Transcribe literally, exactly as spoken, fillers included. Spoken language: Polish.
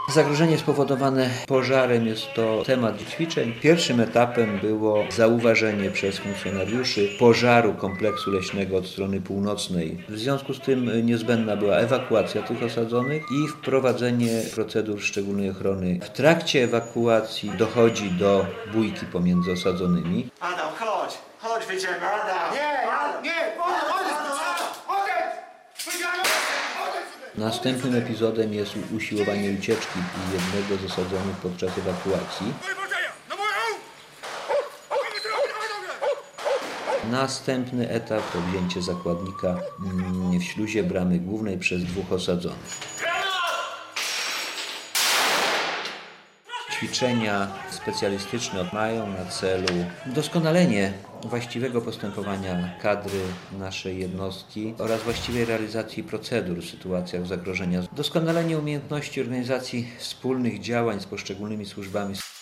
Zagrożenie spowodowane pożarem jest to temat ćwiczeń. Pierwszym etapem było zauważenie przez funkcjonariuszy pożaru kompleksu leśnego od strony północnej. W związku z tym niezbędna była ewakuacja tych osadzonych i wprowadzenie procedur szczególnej ochrony. W trakcie ewakuacji dochodzi do bójki pomiędzy osadzonymi. Adam, chodź, chodź, wyjdziemy, Adam. Nie, nie, Następnym epizodem jest usiłowanie ucieczki jednego z osadzonych podczas ewakuacji. Następny etap to wzięcie zakładnika w śluzie bramy głównej przez dwóch osadzonych. Ćwiczenia specjalistyczne mają na celu doskonalenie właściwego postępowania kadry naszej jednostki oraz właściwej realizacji procedur w sytuacjach zagrożenia, doskonalenie umiejętności organizacji wspólnych działań z poszczególnymi służbami.